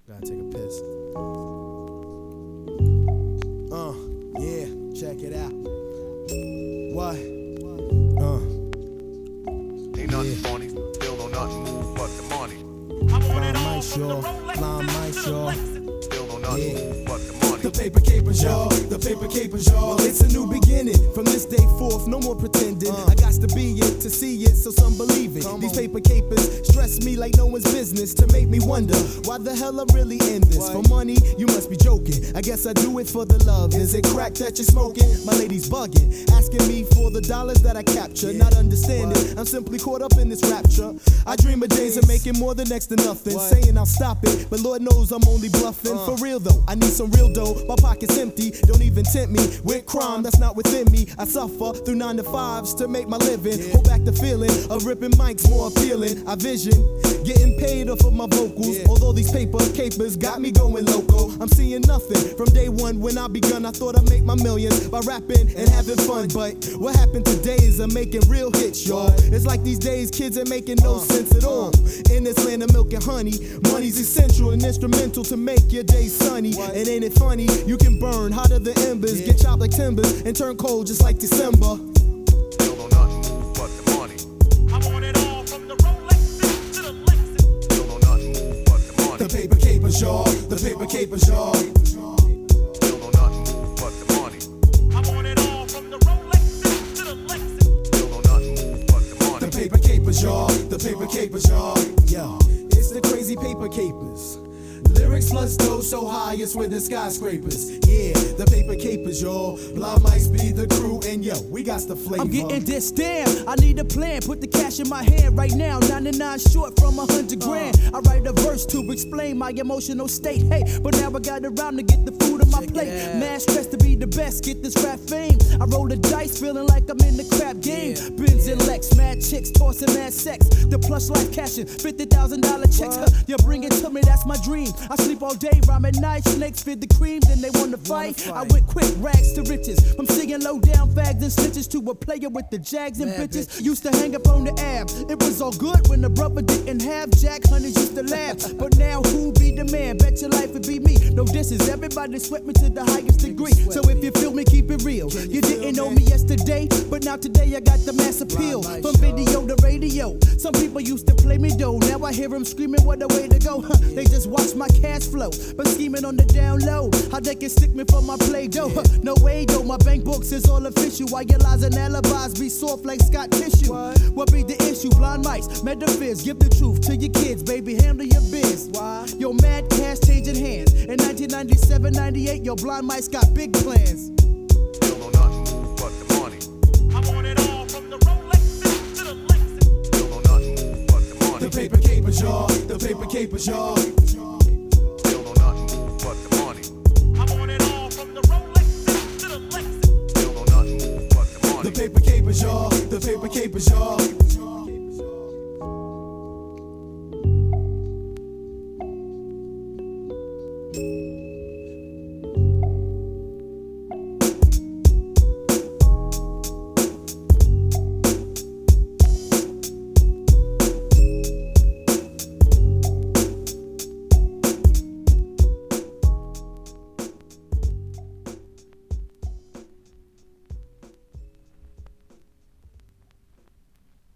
Gotta take a piss. Yeah, check it out. What? Ain't nothing funny, still don't nothing move but the money. Blind mice, y'all. Blind mice, y'all. Still don't nothing move but the money. The paper capers, y'all. The paper capers, y'all. Well, it's a new beginning. From this day forth, no more pretending. I got to be it, to see it, so some believe it. These paper capers stress me like no one's business, to make me wonder why the hell I'm really in this. For money, you must be joking. I guess I do it for the love. Is it crack that you're smoking? My lady's bugging, asking me for the dollars that I capture. Not understanding, I'm simply caught up in this rapture. I dream of days of making more than next to nothing. Saying I'll stop it, but Lord knows I'm only bluffing. For real though, I need some real dough. My pocket's empty, don't even tempt me with crime that's not within me. I suffer through 9 to 5s to make my living. Hold back the feeling of ripping mics more appealing. I vision getting paid off of my vocals. Although these paper capers got me going loco, I'm seeing nothing from day one. When I begun, I thought I'd make my millions by rapping and having fun. But what happened today is I'm making real hits, y'all. It's like these days kids ain't making no sense at all. In this land of milk and honey, money's essential and instrumental to make your day sunny. And ain't it funny? You can burn hotter than embers, get chopped like timbers, and turn cold just like December. Still don't nothing move but the money. I want it all from the Rolexes to the Lexus. Still don't nothing move but the money. The paper capers, y'all. The paper capers, y'all. Still don't nothing move but the money. I want it all from the Rolexes to the Lexus. Still don't nothing move but the money. The paper capers, y'all. The paper capers, y'all. Yo, it's the crazy paper capers. Lyrics plus dough so high it's with the skyscrapers. Yeah, the paper capers, y'all. Blind mice be the crew, and yo, we got the flavor. I'm getting this damn. I need a plan. Put the cash in my hand right now. 99 short from 100 grand. I write a verse to explain my emotional state. Hey, but now I got around to get the food on my plate. Mad stress to be the best. Get this rap fame. I roll the dice, feeling like I'm in the crap game. Benz and Lex, mad chicks, tossing mad sex. The plush life cashing $50,000 checks. You bring it to me, that's my dream. I sleep all day, rhyming night, snakes feed the cream, then they wanna fight. I went quick, rags to riches. From seeing low down fags and snitches to a player with the jags and bitches. Used to hang up on the ab. It was all good when the brother didn't have jack. Honeys used to laugh. But now who be the man? Bet your life would be me. No disses, everybody sweat me to the highest degree. So if you feel me, keep it real. You didn't know me yesterday, but now today I got the mass appeal. From video to radio. Some people used to play me though. Now I hear them screaming, what a way to go. They just watch my cash flow, but scheming on the down low. How they can stick me for my play dough? No way though, my bank books is all official. While your lies and alibis be soft like Scott tissue. What be the issue? Blind mice, metaphys, give the truth to your kids, baby, handle your biz. Yo, mad cash changing hands. In 1997, 98, your blind mice got big plans. Still don't nothing move but the money. I want it all from the Rolexes to the Lexus. Still don't nothing move but the money. The paper capers, y'all. The paper capers, y'all. Still don't nothing move but the money. I want it all from the Rolexes to the Lexus. Still don't nothing move but the money. The paper capers, y'all. The paper capers, y'all.